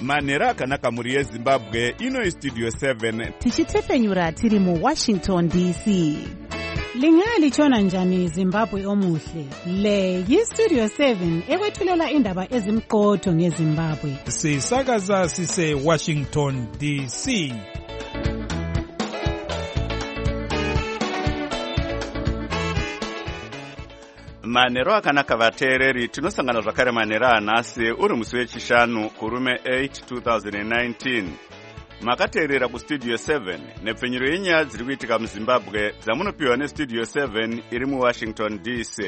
manhero akanaka mhuri yezimbabwe. Ino istudio 7 tichitefenyura tiri muWashington DC. Lingalitshona njani Zimbabwe omuhle? Le yistudio 7 ekwethulela indaba ezimqotho ngeZimbabwe. Sisakaza sise Washington DC. manhero akanaka vateereri. Tinosangana zvakare manhero anhasi uri musi wechishanu kurume 8 2019. Makateerera kustudio 7 nepfenyuro yenyaya dziri kuitika muZimbabwe dzamunopiwa nestudio 7 iri muWashington DC.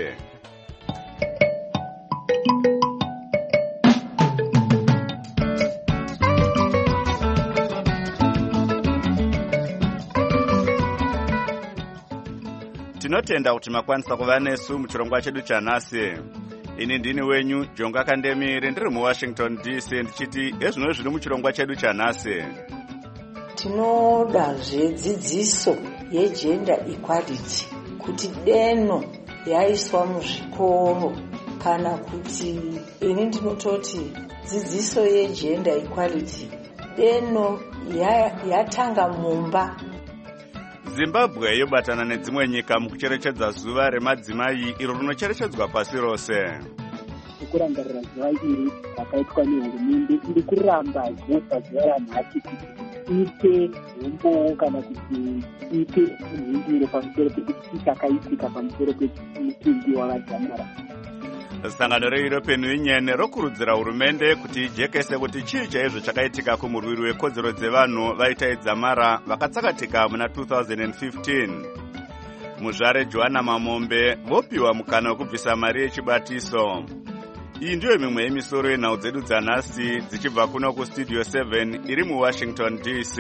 Tinotenda kuti makwanisa kuva nesu muchirongwa chedu chanhasi. Ini ndini wenyu Jonga Kandemire, ndiri muWashington DC, ndichiti ezvino zviri muchirongwa chedu chanhasi. Tinoda zvedzidziso yegender equality kuti deno yaiswa muzvikoro, kana kuti ini ndinototi dzidziso yegender equality deno yatanga mumba. Zimbabwe yobatana nedzimwe nyika mukucherechedza zuva remadzimai iro rinocherechedzwa pasi rose. Kurangarira zuva iri rakaitwa nehurumende iri kuramba pazuva ranhasi kuti ite hombo kana kuti ite mhinduro pamusoro pekuti chakaitika pamusoro pemutumbi wakadzamara. Sangano reEuropean Union rokurudzira hurumende kuti ijekese kuti chii chaizvo chakaitika kumurwiri wekodzero dzevanhu vaita idzamara vakatsakatika muna 2015. Muzvare Joanna Mamombe vopiwa mukana wekubvisa mari yechibatiso. Iyi ndiyo mimwe yemisoro yenhau dzedu dzanhasi dzichibva kuno kustudio 7 iri muWashington DC.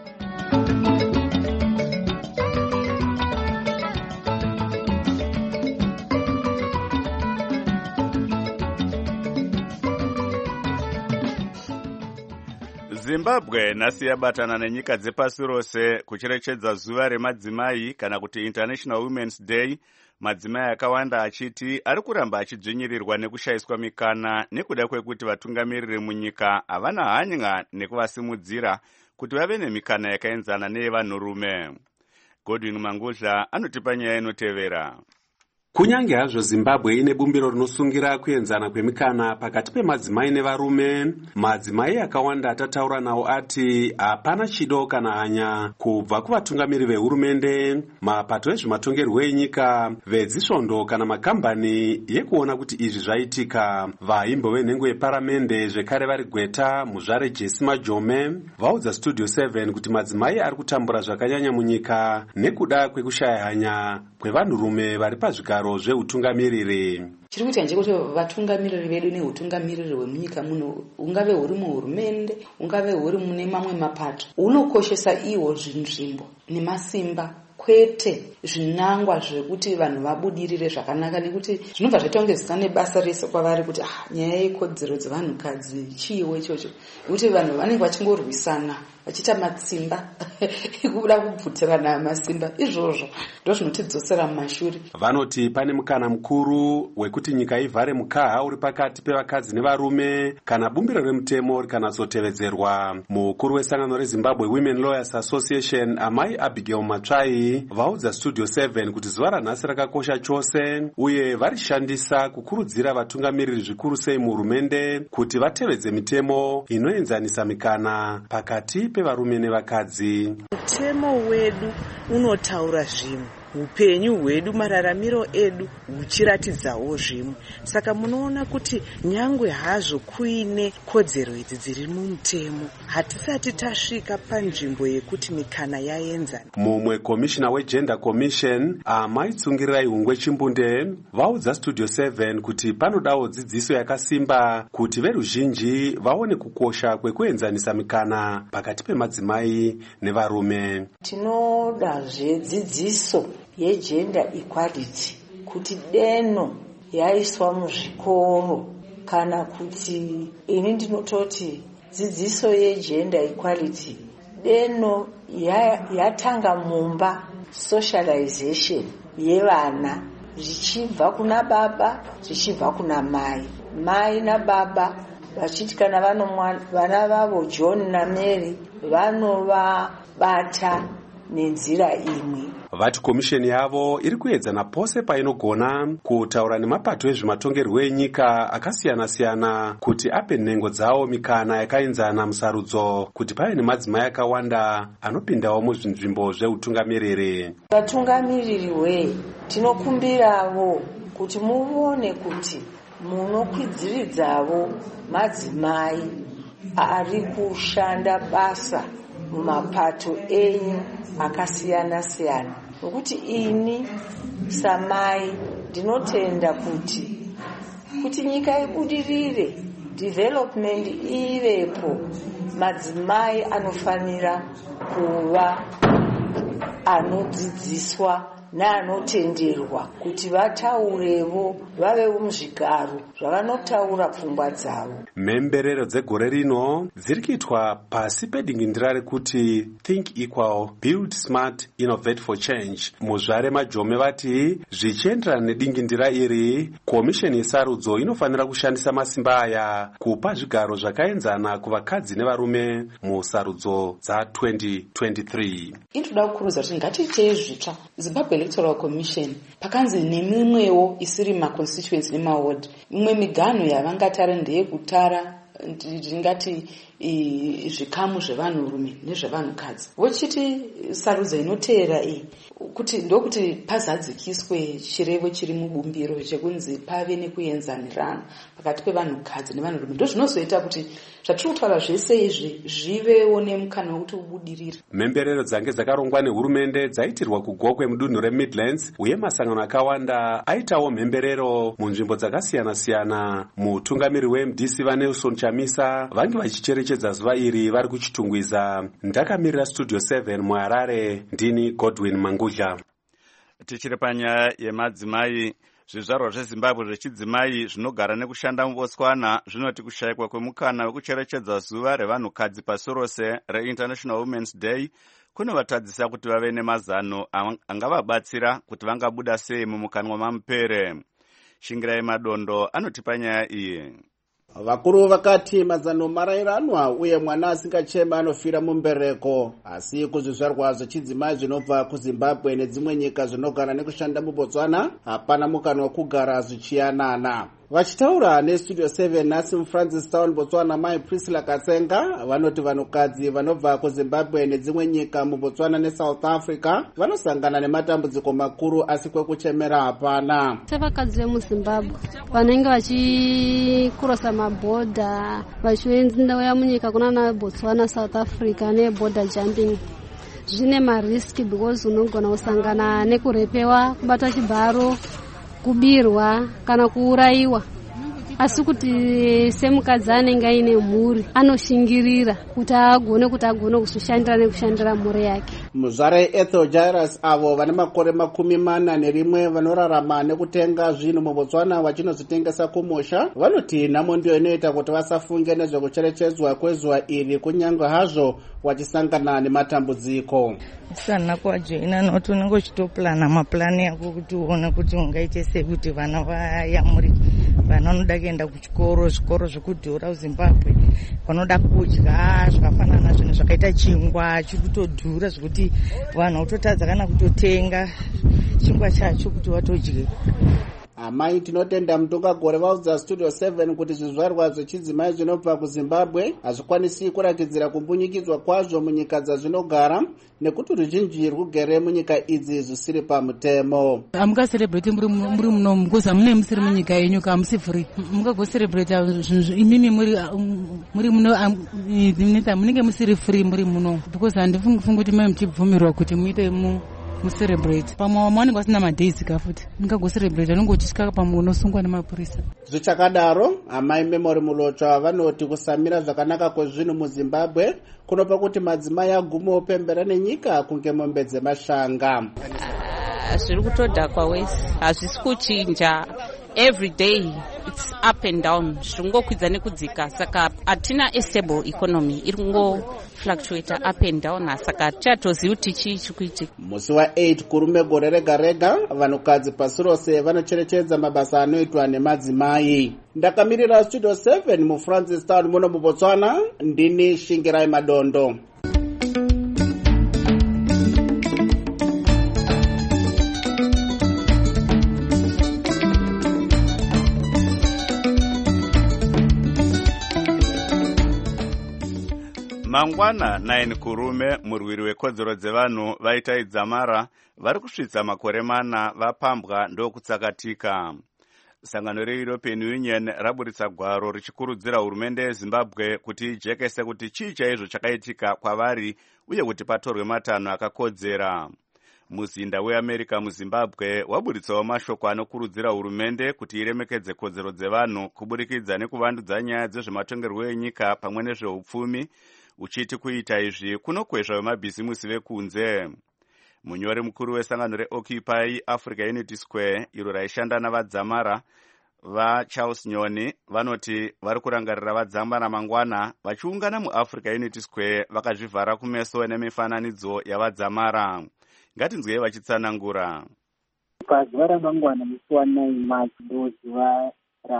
Zimbabwe nhasi yabatana nenyika dzepasi rose kucherechedza zuva remadzimai kana kuti International Women's Day. Madzimai akawanda achiti ari kuramba achidzvinyirirwa nekushayiswa mikana nekuda kwekuti vatungamiriri munyika havana hanya nekuvasimudzira kuti vave nemikana yakaenzana neyevanhurume. Godwin Mangudla anotipa nyaya inotevera. Kunyange hazvo Zimbabwe ine bumbiro rinosungira kuenzana kwemikana pakati pemadzimai nevarume, madzimai akawanda atataura nawo ati hapana chido kana hanya kubva kuvatungamiri vehurumende, mapato ezvematongerwo enyika, vedzisvondo kana makambani yekuona kuti izvi zvaitika. Vaimbo venhengo yeparamende zvekare vari Gweta, Muzvare Jesse Majome vaudza Studio 7 kuti madzimai ari kutambura zvakanyanya munyika nekuda kwekushaya hanya kwevanhurume vari pazvigaro zveutungamiriri. Chiri kuita ndechekuti vatungamiriri vedu neutungamiriri hwemunyika muno, ungave huri muhurumende, ungave huri mune mamwe mapato, unokoshesa iwo zvinzvimbo nemasimba kwete zvinangwa zvekuti vanhu vabudirire zvakanaka, nekuti zvinobva zvaita kunge zvisina nebasa rese kwavari kuti nyaya yekodzero dzevanhukadzi chiiwo ichocho, nekuti vanhu vanenge vachingorwisana vachiita matsimba ekuda kubvutirana masimba. Izvozvo ndozvinotidzosera mumashure. Vanoti pane mukana mukuru wekuti nyika ivhare mukaha uri pakati pevakadzi nevarume kana bumbiro remutemo rikanatsotevedzerwa. Mukuru wesangano reZimbabwe Women Lawyers Association Amai Abigail Matsvai vaudza Studio 7 kuti zuva ranhasi rakakosha chose uye varishandisa kukurudzira vatungamiriri zvikuru sei muhurumende kuti vatevedze mitemo inoenzanisa mikana pakati pevarume nevakadzi. Mutemo wedu unotaura zvimwe, upenyu hwedu, mararamiro edu huchiratidzawo zvimwe. Saka munoona kuti nyangwe hazvo kuine kodzero idzi dziri mumutemo, hatisati tasvika panzvimbo yekuti mikana yaenzana. Mumwe komishina weGender Commission Amai Tsungirirai Hungwe Chimbunde vaudza Studio 7 kuti panodawo dzidziso yakasimba kuti veruzhinji vaone kukosha kwekuenzanisa mikana pakati pemadzimai nevarume. Tinoda zvedzidziso yegender equality kuti deno yaiswa muzvikoro, kana kuti ini ndinototi dzidziso yegender equality deno yatanga mumba, socialization yevana zvichibva kuna baba zvichibva kuna mai, mai nababa vachiti kana vana vavo John naMary vanovabata nenzira imwe. Vati komisheni yavo iri kuedzana pose painogona kutaura nemapato ezvematongerwo enyika akasiyana-siyana kuti ape nhengo dzawo mikana yakaenzana musarudzo kuti pave nemadzimai akawanda anopindawo muzvinzvimbo zveutungamiriri. Vatungamiriri tinokumbiravo kuti muone kuti munokwidziridzawo madzimai ari kushanda basa mumapato enyu akasiyana-siyana, nokuti ini samai ndinotenda kuti nyika ibudirire, development ivepo, madzimai anofanira kuva anodzidziswa neanotenderwa kuti vataurevo, vavewo muzvigaro zvavanotaura pfungwa dzavo. Mhemberero dzegore rino dziri kuitwa pasi pedingindira rekuti Think Equal, Build Smart, Innovate for Change. Muzvare Majome vati zvichienderana nedingindira iri, komisheni yesarudzo inofanira kushandisa masimba aya kupa zvigaro zvakaenzana kuvakadzi nevarume musarudzo dza2023. Inoda kukurudzira kuti ngatiitei zvitsva. Zimbabwe Electoral Commission pakanzi nemimwewo isiri maconstituency nemaward, imwe miganho yavangatara ndeyekutara ndingati zvikamu zvevanhurume nezvevanhukadzi. Vochiti sarudzo inoteera kuti ndokuti pazadzikiswe chirevo chiri mubumbiro chekunzi pave nekuenzanirana pakati pevanhukadzi nevanhurume. Ndo zvinozoita kuti zvatiri kutaura zvese izvi zvivewo nemukana wekuti ubudirire. Mhemberero dzange dzakarongwa nehurumende dzaitirwa kugokwe mudunhu reMidlands, uye masangano akawanda aitawo mhemberero munzvimbo dzakasiyana-siyana. Mutungamiri weMDC vaNelson Chamisa vange vachicherechedza zuva iri vari kuchitungwiza. Ndakamirira Studio 7 muHarare, ndini Godwin Mangudla. Tichiri panyaya yemadzimai, zvizvarwa zveZimbabwe zvechidzimai zvinogara nekushanda muBotswana zvinoti kushayikwa kwemukana wekucherechedza zuva revanhukadzi pasi rose reInternational Women's Day kunovatadzisa kuti vave nemazano angavabatsira kuti vangabuda sei mumukanwa mamupere. Shingirai Madondo anoti panyaya iyi. Vakuru vakati mazano marairanwa uye mwana asingachema anofira mumbereko, asi kuzvizvarwa zvechidzimai zvinobva kuZimbabwe nedzimwe nyika zvinogara nekushanda muBotswana hapana mukana wekugara zvichiyanana. Vachitaura neStudio 7 nhasi muFrancistown, Botswana, Mai Priscilla Katsenga vanoti vanhukadzi vanobva kuZimbabwe nedzimwe nyika muBotswana neSouth Africa vanosangana nematambudziko makuru, asi kwekuchemera hapana. Sevakadzi vemuZimbabwe vanenge vachikurosa mabhodha vachienda munyika kunana Botswana, South Africa neborder jumping zvine mariski because unogona kusangana nekurepewa, kubata chibharo, kubirwa kana kuuraiwa. Asi kuti semukadzi anenge aine mhuri anoshingirira kuti agone kuzoshandira nekushandira mhuri yake. Muzvare Ethel Jairus avo vane makore 41 vanorarama nekutenga zvinhu muBotswana vachinozvitengesa kumusha vanoti nhamo ndiyo inoita kuti vasafunge nezvekucherechedzwa kwezuva iri, kunyange hazvo vachisangana nematambudziko. Sana kwajoina nokuti unenge uchitoplana mapulani yako kuti uone kuti ungaite sei kuti vana vayamuri. Vana vanoda kuenda kuchikoro, zvikoro zvekudhura kuZimbabwe, vanoda kudya zvakafanana zvinhu zvakaita chingwa chiri kutodhura zvekuti vanhu kutotadza kana kutotenga chingwa chacho kuti watodye. Amai tinotenda mutungagore vaudza Studio 7 kuti zvizvarwa zvechidzimai zvinobva kuZimbabwe hazvikwanisi kurakidzira kumbunyikidzwa kwazvo munyika dzazvinogara, nekuti ruzhinji rwugere munyika idzi zvisiri pamutemo. Amukaserebrate muri muno because hamune musiri munyika yenyu kamusi free. Mukagoserebrate imimi muri muno munenge musiri free muri muno because handifungi kuti mai muchibvumirwa kuti muite mucelebrate pamwe mwanenge vasina madays kafuti mungagocelebrate anenge uchisvika pamwe unosungwa nemapurisa. Zvichakadaro amai Memory Mulochwa vanoti kusamira zvakanaka kwezvinhu muZimbabwe kunopa kuti madzimai agumewo pembera nenyika kunge mombe dzemashanga. Zviri kutodhakwa wese, hazvisi kuchinja. every day it's up and down, zvingokwidza nekudzika, saka hatina a stable economy, iri kungofluctuate up and down, saka tichatozivi kuti chii chiri kuitika. Musi wa8 kurume gore rega rega vanhukadzi pasi rose vanocherechedza mabasa anoitwa nemadzimai. Ndakamirira studio 7 muFrancistown muno muBotswana, ndini Shingirai Madondo. Mangwana 9 kurume murwiri wekodzero dzevanhu vaitaidza mara vari kusvitsa makore 4 vapambwa ndokutsakatika. Sangano reEuropean Union raburitsa gwaro richikurudzira hurumende yeZimbabwe kuti ijekese kuti chii chaizvo chakaitika kwavari uye kuti patorwe matanho akakodzera. Muzinda weAmerica muZimbabwe waburitsawo mashoko anokurudzira hurumende kuti iremekedze kodzero dzevanhu kuburikidza nekuvandudza nyaya dzezvematongerwo enyika pamwe nezveupfumi, uchiti kuita izvi kunokwezva vemabhizimusi vekunze. Munyori mukuru wesangano reOccupy Africa Unity Square iro raishanda navadzamara vaCharles Nyoni vanoti vari kurangarira vadzamara mangwana vachiungana muAfrica Unity Square vakazvivhara kumeso nemifananidzo yavadzamara. Ngatinzwei vachitsanangura. Pazuva ramangwana musi wa9 March ndozuva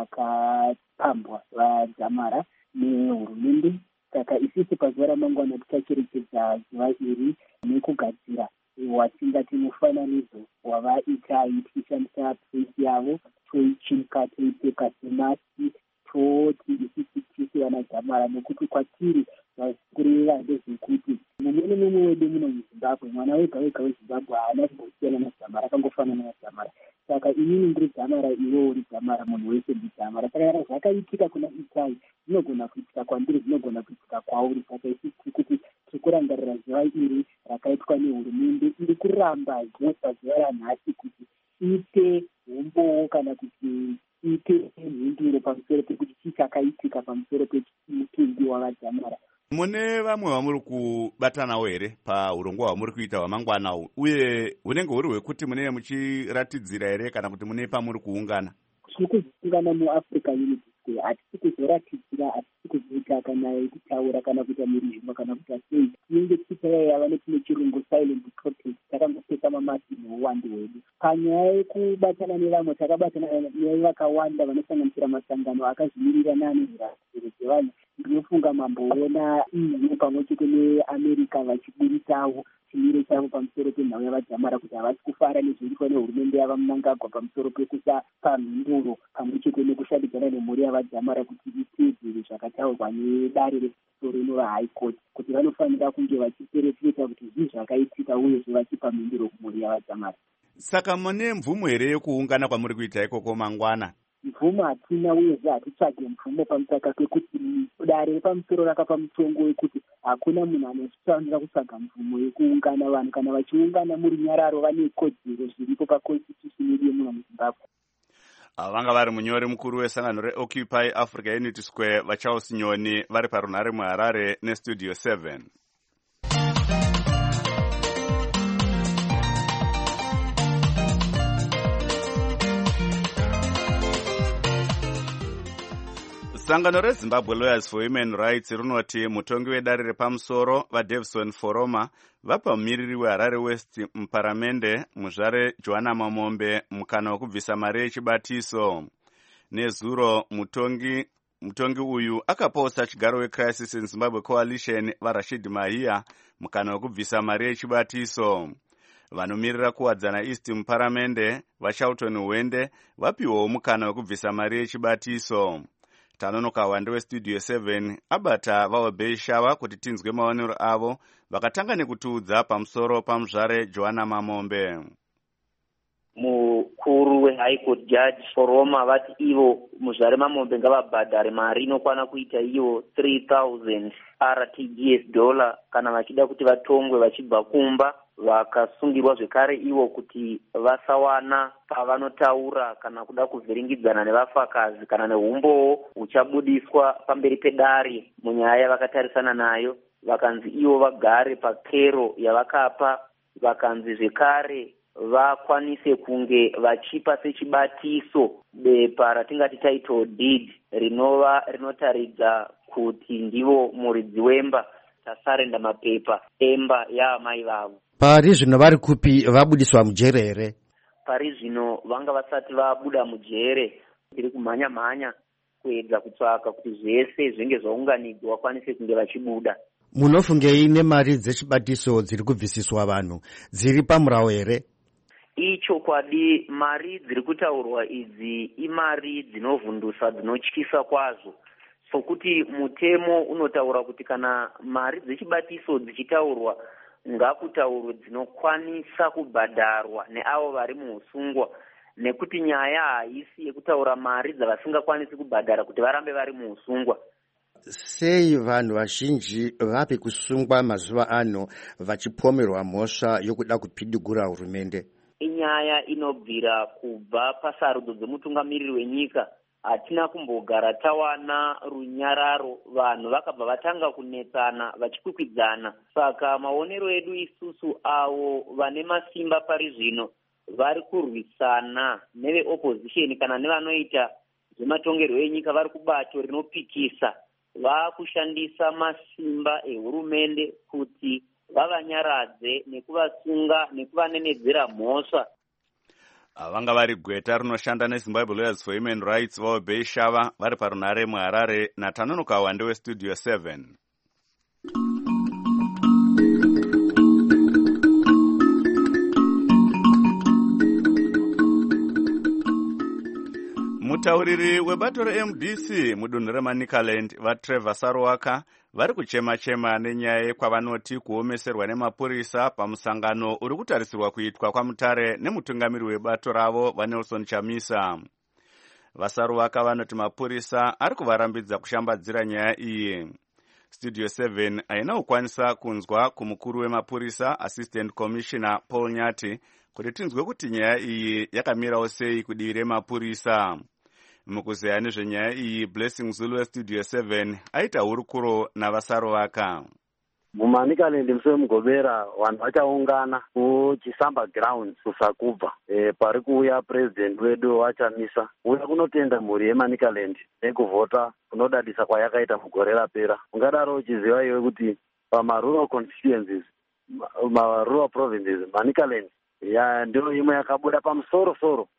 rakapambwa vadzamara nehurumende. Saka isisi pazuva ramangwana tichacherechedza zuva iri nekugadzira watingati mufananidzo wavaitai tichishandisa pfesi yavo, toicheka toipfeka semasi, toti isisi tisi vanadzamara, nekuti kwatiri vakureva ndezvekuti mumwe nemumwe wedu muno muZimbabwe, mwana wega wega weZimbabwe haana kumbosiyana nadzamara, akangofanana nadzamara. Saka inini ndiri dzamara, iwo uri dzamara, munhu wese ndidzamara. Saka zvakaitika kuna Itai zvinogona kuitika kwandiri, zvinogona kuitika kwauri. Saka isisi kuti tikurangarira zuva iri rakaitwa nehurumende iri kuramba pazuva ranhasi kuti iite hombowo kana kuti iite mhinduro pamusoro pekuti chii chakaitika pamusoro pemutumbi wavadzamara. Mune vamwe vamuri kubatanawo here paurongwa hwamuri kuita hwamangwana uye hunenge huri hwekuti munenge muchiratidzira here kana kuti mune pamuri kuungana? Tiri kuungana muAfrica Unity Square, hatisi kuzoratidzira, hatisi kuzoita kana kutaura kana kuita mirizhima kana kuita sei. Tinenge tichitaya yava nepine chirungu silent protest, takangopfeka mamasi neuwandu hwedu. Panyaya yekubatana nevamwe takabatana nevakawanda vanosanganisira masangano akazvimirira nanezviratidziro dzevanhu. Ndinofunga mamboona EU pamwe chete neAmerica vachiburitsawo chimiro chavo pamusoro penhau yavadzamara kuti havasi kufara nezviriitwa nehurumende yava Mnangagwa pamusoro pekusapa mhinduro pamwe chete nekushandidzana nemhuri yavadzamara kuti itedzere zvakataurwa nedare repamusoro inova High Court, kuti vanofanira kunge vachiserefeta kuti zvii zvakaitika uyezve vachipa mhinduro kumhuri yavadzamara. Saka mune mvumo here yekuungana kwamuri kuita ikoko mangwana? Mvumo hatina uyezve hatitsvage mvumo pamusaka pekuti dare repamusoro rakapa mutongo wekuti hakuna munhu anofanira kutsvaga mvumo yekuungana. Vanhu kana vachiungana muri nyararo vane kodzero zviripo paconstitution yedu yemuno muZimbabwe. Vanga vari munyori mukuru wesangano reOccupy Africa Unity Square vaCharles Nyoni vari parunhare muHarare nestudio 7. Sangano reZimbabwe Lawyers for Human Rights rinoti mutongi wedare repamusoro vaDavison Foroma vapa mumiriri weHarare West muparamende muzvare Joanna Mamombe mukana wekubvisa mari yechibatiso. Nezuro mutongi uyu akaposa chigaro weCrisis in Zimbabwe Coalition vaRashid Mahia mukana wekubvisa mari yechibatiso. Vanomirira kuwadzana East muparamende vaShelton Wende vapiwawo mukana wekubvisa mari yechibatiso. Tanonoka wande westudio 7 abata vaobeshava kuti tinzwe maonero avo vakatanga nekutiudza pamusoro pamuzvare Joanna Mamombe. Mukuru weHigh Court Judge Foroma vati ivo muzvare Mamombe ngavabhadhare mari inokwana kuita iyo 3,000 RTGS dollar kana vachida kuti vatongwe vachibva kumba. Vakasungirwa zvekare ivo kuti vasawana pavanotaura kana kuda kuvhiringidzana nevafakazi kana nehumbowo huchabudiswa pamberi pedare munyaya yavakatarisana nayo. Vakanzi ivo vagare pakero yavakapa. Vakanzi zvekare vakwanise kunge vachipa sechibatiso bepa ratingati title deed rinova rinotaridza kuti ndivo muridzi wemba tasarenda mapepa emba yaamai vavo. Pari zvino vari kupi? Vabudiswa mujere here? Pari zvino vanga vasati vabuda mujere. Tiri kumhanya kuedza kutsvaka kuti zvese zvinge zvaunganidzwa vakwanise kunge vachibuda. Munofungei nemari dzechibatiso dziri kubvisiswa vanhu dziri pamurawo here? Ichokwadi, mari dziri kutaurwa idzi imari dzinovhundusa, dzinotyisa kwazvo. Sokuti mutemo unotaura kuti kana mari dzechibatiso dzichitaurwa ngakutaurwe dzinokwanisa kubhadharwa neavo vari muusungwa, nekuti nyaya haisi yekutaura mari dzavasingakwanisi kubhadhara kuti varambe vari muusungwa. Sei vanhu vazhinji vapi kusungwa mazuva ano vachipomerwa mhosva yokuda kupidigura hurumende? Inyaya inobvira kubva pasarudzo dzemutungamiriri wenyika. Hatina kumbogara tawana runyararo, vanhu vakabva vatanga kunetsana vachikwikwidzana. Saka maonero edu isusu avo vane masimba pari zvino vari kurwisana neve-opposition kana nevanoita zvematongerwo enyika vari kubato rinopikisa, vakushandisa masimba ehurumende kuti vavanyaradze nekuvasunga nekuvanenedzera mhosva. Vanga vari gweta rinoshanda neZimbabwe Lawyers for Human Rights vaobei Shava vari parunhare muHarare naTanonoka Wande weStudio 7. Mutauriri webato reMDC mudunhu reManicaland vaTrevor Sarwaka vari kuchema-chema nenyaya kwavanoti kuomeserwa nemapurisa pamusangano uri kutarisirwa kuitwa kwaMutare nemutungamiri webato ravo vaNelson Chamisa. Vasarwaka vanoti mapurisa ari kuvarambidza kushambadzira nyaya iyi. Studio 7 haina kukwanisa kunzwa kumukuru wemapurisa Assistant Commissioner Paul Nyati kuti tinzwe kuti nyaya iyi yakamirawo sei kudivi remapurisa. Mukuzeya nezvenyaya iyi, Blessing Zulu weStudio 7 aita hurukuro navasarwaka. Mumanicaland musi wemugobera vanhu vachaungana kuchisamba grounds kusakubva pari kuuya president wedu waChamisa uya kunotenda mhuri yeManicaland nekuvhota kunodadisa kwayakaita mugore rapera. Ungadaro uchiziva iwe kuti pamarural constituencies, marural provinces, Manicaland ndio imwe yakabuda pamusoro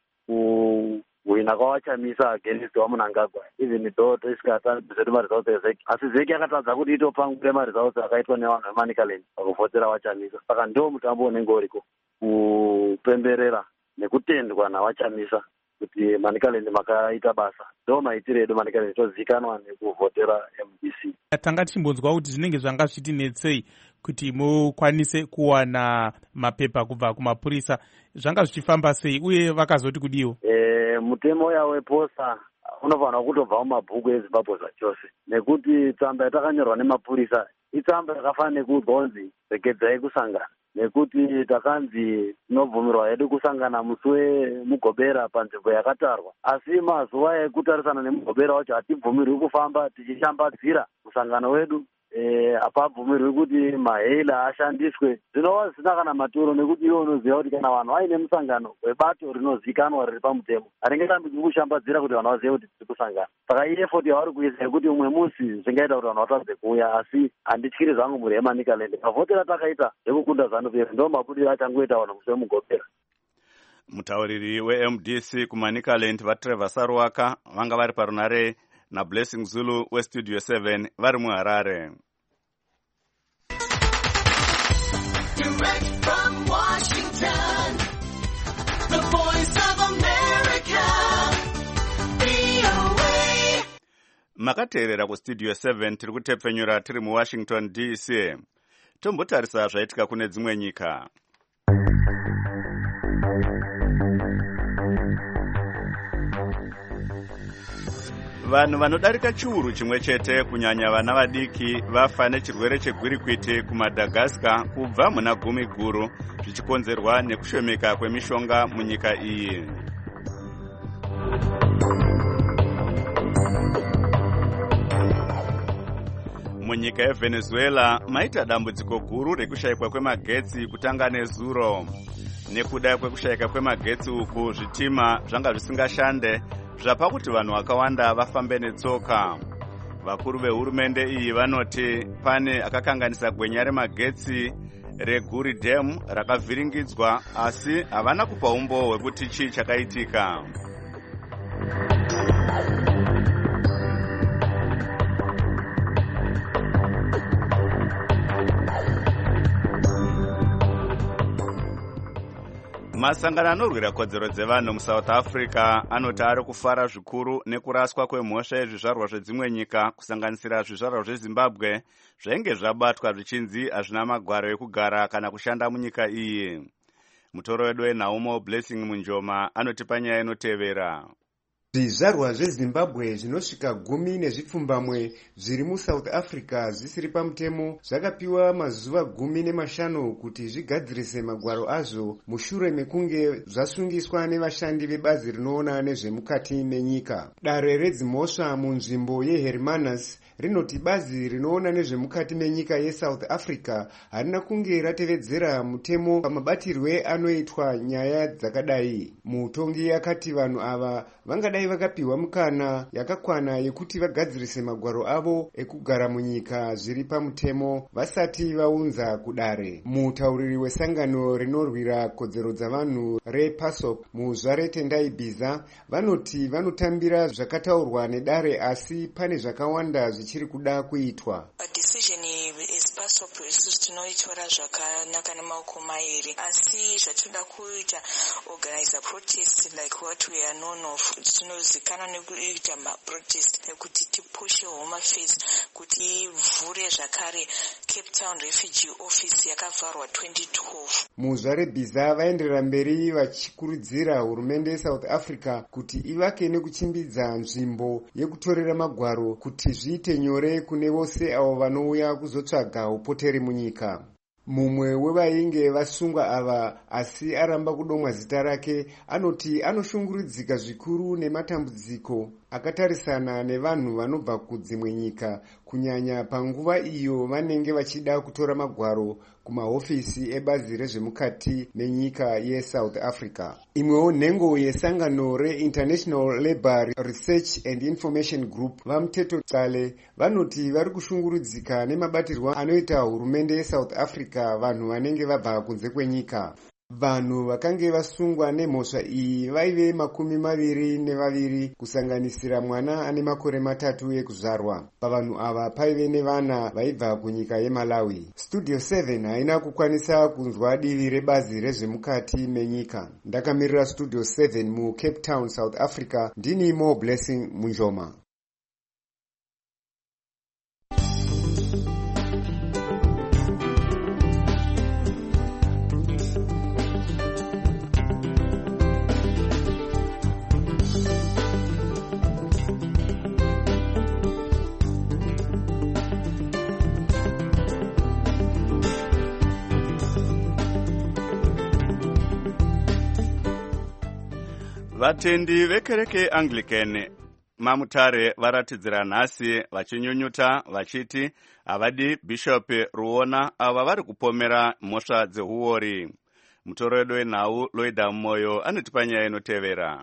kuhwina kwawachamisa against waMunangagwa. Even though tisikatambise mari zawo dzezeki, asi zeki yakatadza kuti itopangure mari zawo dzakaitwa nevanhu veManicaland pakuvhotera wachamisa. Saka ndio mutambo unenge uriko, kupemberera nekutendwa nawachamisa kuti Manicaland makaita basa. Ndo maitiro edu Manicaland tozikanwa nekuvhotera MDC. Tanga tichimbonzwa kuti zvinenge zvanga zvitinetsei kuti mukwanise kuwana mapepa kubva kumapurisa, zvanga zvichifamba sei uye vakazoti kudiwo? Mutemo yawo weposa unofanira kutobva mumabhuku eZimbabwe zvachose, nekuti tsamba yatakanyorwa nemapurisa itsamba yakafanira kugonzi regedzai kusangana, nekuti takanzi tinobvumirwa hedu kusangana musi wemugobera panzvimbo yakatarwa, asi mazuva ekutarisana nemugobera wacho hatibvumirwi kufamba tichishambadzira musangano wedu. Hapabvumirwi kuti maheila ashandiswe. Zvinova zvisina kana maturo, nekuti iwe unoziva kuti kana vanhu vaine musangano webato rinozikanwa riri pamutemo haringetambiki kushambadzira kuti vanhu vazive kuti tiri kusangana. Saka iefoti yavari kuisa yekuti umwe musi zvingaita kuti vanhu vatadze kuuya, asi handityiri zvangu mhuri yeManicaland. Mavhotera takaita ekukunda ZANU-PF ndo mabudiro achangoita vanhu musi wemugobera. Mutauriri weMDC kuManicaland vaTrevor Sarwaka vanga vari parunhare naBlessing Zulu weStudio 7 vari muHarare. Direct from Washington, the voice of America, VOA. Makateerera kuStudio 7 tiri kutepfenyura tiri muWashington DC. Tombotarisa zvaitika kune dzimwe nyika. Vanhu vanodarika chiuru chimwe chete kunyanya vana vadiki vafa nechirwere chegwirikwiti kuMadagascar kubva muna gumi guru zvichikonzerwa nekushomeka kwemishonga munyika iyi. Munyika yeVenezuela maita dambudziko guru rekushayikwa kwemagetsi kutanga nezuro. nekuda kwekushayika kwemagetsi uku zvitima zvanga zvisingashande zvapa kuti vanhu vakawanda vafambe netsoka. Vakuru vehurumende iyi vanoti pane akakanganisa gwenya remagetsi reGuri Dam rakavhiringidzwa, asi havana kupa umbo hwekuti chii chakaitika. Masangano anorwira kodzero dzevanhu muSouth Africa anoti ari kufara zvikuru nekuraswa kwemhosva yezvizvarwa zvedzimwe nyika kusanganisira zvizvarwa zveZimbabwe zvainge zvabatwa zvichinzi hazvina magwaro ekugara kana kushanda munyika iyi. Mutoro wedu weNaumo Blessing Munjoma anoti panyaya inotevera. Zvizvarwa zveZimbabwe zvinosvika 10 zviri muSouth Africa zvisiri pamutemo zvakapiwa mazuva 15 kuti zvigadzirise magwaro azvo mushure mekunge zvasungiswa nevashandi vebazi rinoona nezvemukati menyika. Dare redzimhosva munzvimbo yeHermanus rinoti bazi rinoona nezvemukati menyika yeSouth Africa harina kunge ratevedzera mutemo pamabatirwe anoitwa nyaya dzakadai. Mutongi akati vanhu ava vangadai vakapiwa mukana yakakwana yekuti vagadzirise magwaro avo ekugara munyika zviri pamutemo vasati vaunza kudare. Mutauriri wesangano rinorwira kodzero dzavanhu rePASOK muzvare Tendai Bhiza vanoti vanotambira zvakataurwa nedare, asi pane zvakawanda zvichiri kuda kuitwa. Decision yePASOK isusu tinoitora zvakanaka nemaoko mairi, asi zvatoda kuita organize protest like what we are known of. Tinozikana nekuita maprotest nekuti tipushe Home Affairs kuti ivhure zvakare Cape Town Refugee Office yakavharwa 2012. Muzvare Bhiza vaenderera mberi vachikurudzira hurumende yeSouth Africa kuti ivake nekuchimbidza nzvimbo yekutorera magwaro kuti zviite nyore kune vose avo vanouya kuzotsvaga upoteri munyika. Mumwe wevainge vasungwa ava asi aramba kudomwa zita rake anoti anoshungurudzika zvikuru nematambudziko akatarisana nevanhu vanobva kudzimwe nyika, kunyanya panguva iyo vanenge vachida kutora magwaro kumahofisi ebazi rezvemukati menyika yeSouth Africa. Imwewo nhengo yesangano reInternational Labour Research and Information Group vaMteto Cale vanoti vari kushungurudzika nemabatirwa anoita hurumende yeSouth Africa vanhu vanenge vabva kunze kwenyika. Vanhu vakange vasungwa nemhosva iyi vaive 22 kusanganisira mwana ane makore 3 ekuzvarwa. Pavanhu ava paive nevana vaibva kunyika yeMalawi. Studio 7 haina kukwanisa kunzwa divi rebazi rezvemukati menyika. Ndakamirira Studio 7 muCape Town, South Africa, ndini Mo Blessing Munjoma. Vatendi vekereke Anglican maMutare varatidzira nhasi vachinyunyuta vachiti havadi Bishop Ruona ava vari kupomera mhosva dzehuori. Mutoro wedu wenhau Loida Moyo anoti panyaya inotevera.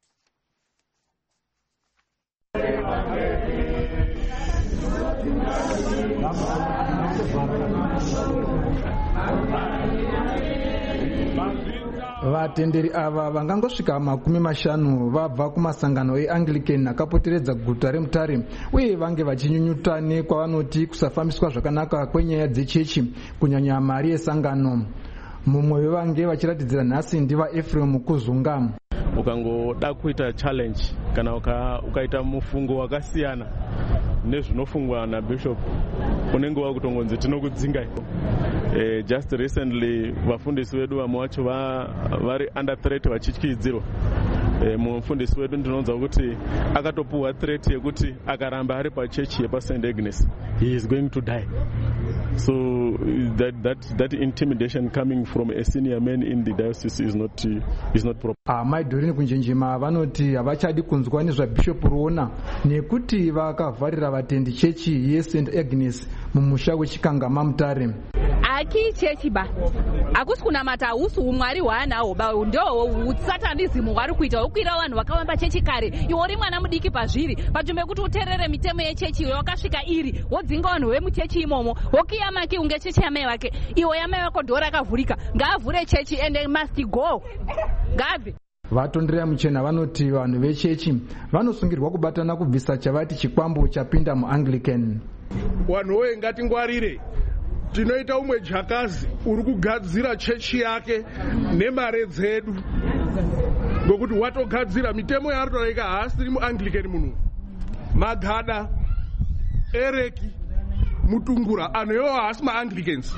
Vatenderi ava vangangosvika 50 vabva kumasangano eAnglican akapoteredza guta reMutare uye vange vachinyunyuta nekwavanoti kusafambiswa zvakanaka kwenyaya dzechechi kunyanya mari yesangano. Mumwe wevange vachiratidzira nhasi ndiva Ephraim Kuzunga. Ukangoda kuita challenge kana ukaita mufungo wakasiyana nezvinofungwa naBishop unenge wakutongonzi tinokudzinga. Just recently vafundisi vedu vamwe vacho vari under threat vachityidzirwa. Mufundisi wedu ndinonza kuti akatopuwa threat yekuti akaramba ari pachechi yepaSt Agnes he is going to die. So that intimidation coming from a senior man in the diocese is not proper. Maidhorini kunjenjema vanoti havachadi kunzwa nezvaBishop Ruona nekuti vakavharira vatendi chechi yeSt Agnes mumusha wechikanga maMutare. akichechi ba akusi kunamata hausi umwari hwaanahwo ba ndo satanism hwari kuita hwokuira vanhu vakavamba chechi kare iwe uri mwana mudiki pazviri panzvimbo yekuti uteerere mitemo yechechi iwe wakasvika iri wodzinga vanhu vemuchechi imomo wokiyamaki unge chechi yamai vake iwe yamai vako ndo rakavhurika ngaavhure chechi and must go ngabve. Vatondera muchena vanoti vanhu vechechi vanosungirwa kubatana kubvisa chavati chikwambo chapinda muAnglican. Vanhu woye ngatingwarire, tinoita umwe jakazi uri kugadzira chechi yake nemare dzedu, ngokuti watogadzira mitemo yaanotoreka haasiri muAnglican munhu. Magada, Ereki, Mutungura, anhu iwo haasi maAnglicans.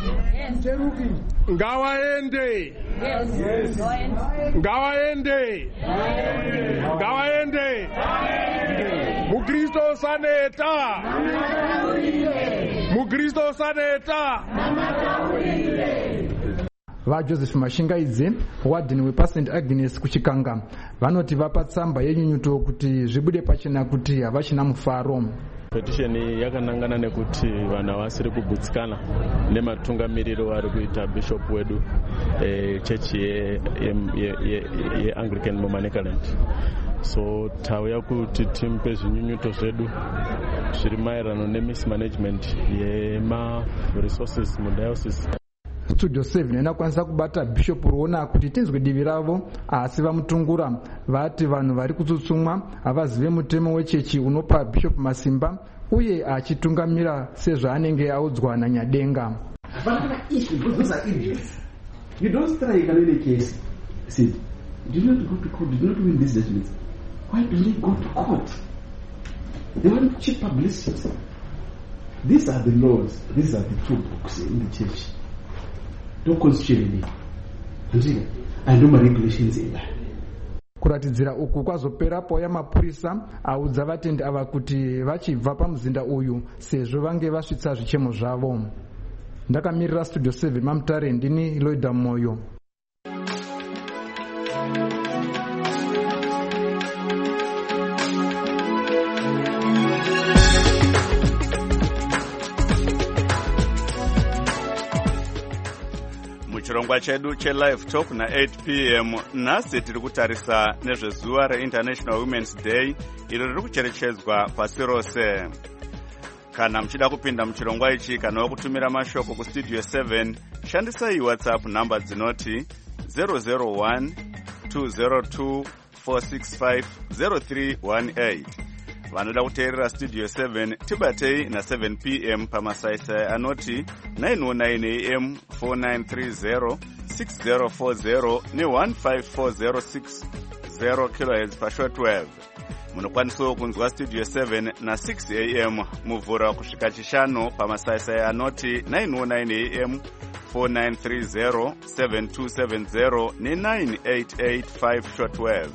Ngawaende. Ngawaende. Ngawaende. Mukristo saneta. Mukristo saneta. VaJoseph Mashingaidze, wadhini wepaSt Agnes kuchikanga, vanoti vapa tsamba yenyunyuto kuti zvibude pachena kuti havachina mufaro. Petition yakanangana nekuti vanhu havasiri kugutsikana nematungamiriro ari kuita bishop wedu chechi yeAnglican muManicaland. So tauya kuti timupe zvinyunyuto zvedu zviri maererano nemismanagement yema-resources mudiocese. Studio 7 inakwanisa kubata Bishop Ruona kuti tinzwe divi ravo, asi vamutungura vati vanhu vari kutsutsumwa havazive mutemo wechechi unopa Bishop masimba uye achitungamira sezvaanenge audzwa naNyadenga. You don't strike an any case. See, do not go to court, do not win these judgments. Why do they go to court? They want cheap publicity. These are the laws, these are the two books in the church. Don't constitution and no regulations in that. Kuratidzira uku kwazoperapo yamapurisa audza vatendi ava kuti vachibva pamuzinda uyu sezvo vange vasvitsa zvichemo zvavo. Ndakamirira Studio 7 Mamutare, ndini Loida Moyo. Chirongwa chedu che-Live Talk na 8 p.m. nhasi tiri kutarisa nezvezuva reInternational Women's Day iro riri kucherechedzwa pasi rose. Kana muchida kupinda muchirongwa ichi kana wakutumira mashoko kustudio 7, shandisai WhatsApp namba dzinoti 001 202 465 0318. Vanoda kuteerera Studio 7 tibatei na 7 p.m. pamasaisai anoti 909 am 4930 6040 ne 154060 kHz pashortwave. Munokwanisawo kunzwa Studio 7 na 6 am muvhura kusvika chishanu pamasaisai anoti 909 am 4930 7270 ne 9885 shortwave.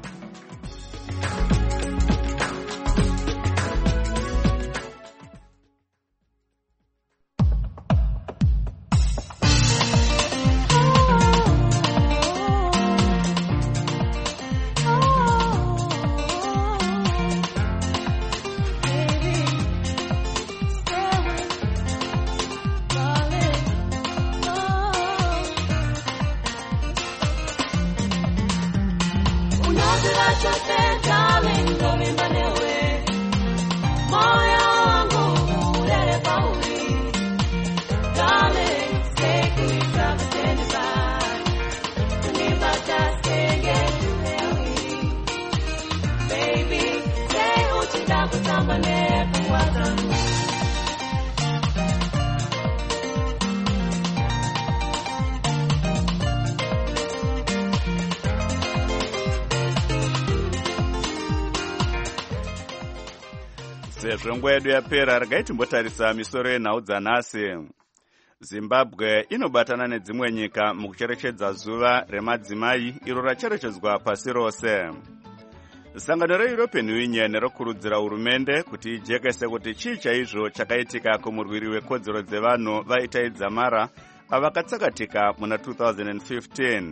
Sezvo nguva yedu yapera, regai timbotarisa misoro yenhau dzanhasi. Zimbabwe inobatana nedzimwe nyika mukucherechedza zuva remadzimai iro racherechedzwa pasi rose. Sangano reEuropean Union rokurudzira hurumende kuti ijekese kuti chii chaizvo chakaitika kumurwiri wekodzero dzevanhu vaitaidza mara avakatsakatika muna 2015.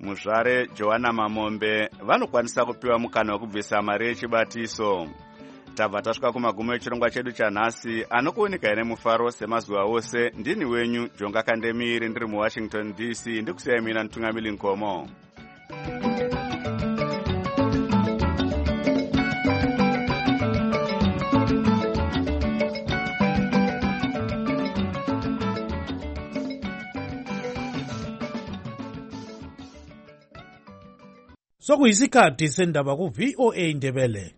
Muzvare Joanna Mamombe vanokwanisa kupiwa mukana wekubvisa mari yechibatiso. tabva tasvika kumagumo echirongwa chedu chanhasi anokuoneka nemufaro semazuva ose. Ndini wenyu Jonga Kandemiri ndiri muWashington DC ndikusiyai mina Ntungamili Nkomo. Sokuyisikhathi sendaba ku VOA Ndebele.